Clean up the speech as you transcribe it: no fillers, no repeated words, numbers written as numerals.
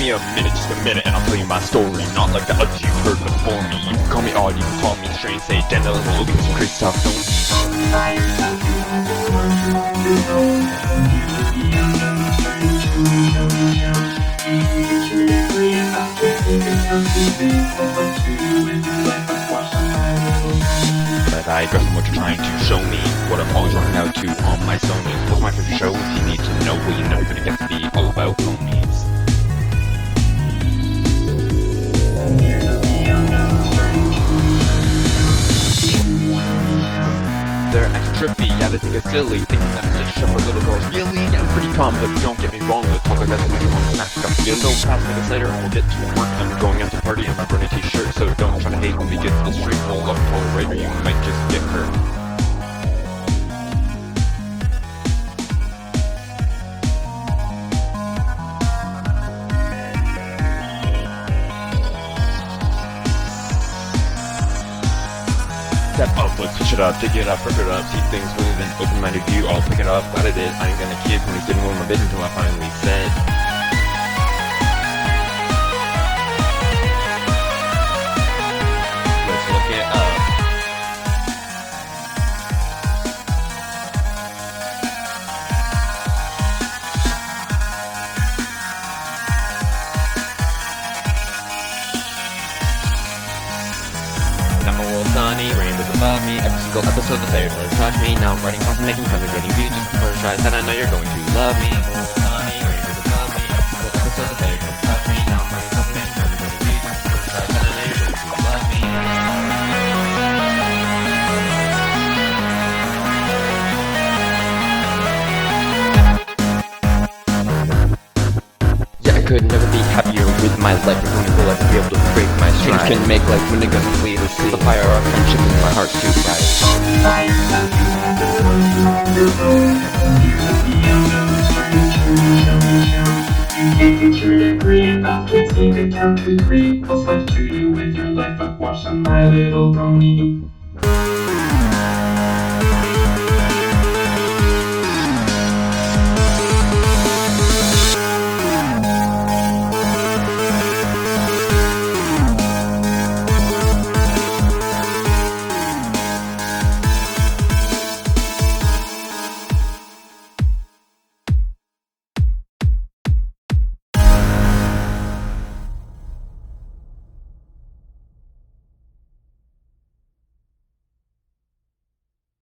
me a minute, just a minute, and I'll tell you my story. Not like the others you've heard before me. You can call me odd, you can call me strange, say gender, look at some crazy stuff, But I guess what you're trying to show me, what I'm always running out to on my Sony. What's my favorite show? If you need to know, well, you're never gonna get to be all about homies. They're extra trippy, yeah, they think it's silly, thinking that it's just for little girls. Really, yeah, I'm pretty calm, but don't get me wrong, the talk like that makes me want to smack up. Feel so fast, minutes later, and we'll get to work. I'm going out to party in my burning t-shirt, so don't try to hate when we get to the street. Roll up, pull right, or you might just get hurt. Step up, let's switch it up, dig it up, rip it up, see things with an open-minded view, I'll pick it up, glad I did, I ain't gonna kid when he's didn't want my bid until I finally said. Let's look it up. Now a world sunny, rainbows above me, every single episode the players let touch me. Now I'm writing songs and making tons of getting views just before I try that I know you're going to love me. World sunny, rainbows above me, every single episode the players let touch me. Now I'm writing songs and making tons of getting views just before I try that I know you're going to love me. Yeah, I could never be happier with my life. I'm going to feel like to be able to break my stride. Change can make life when it gonna flee the sea. The fire of friendship in my heart too bright. Take account to creep, cause I've treated with your life, I've watched on My Little Pony.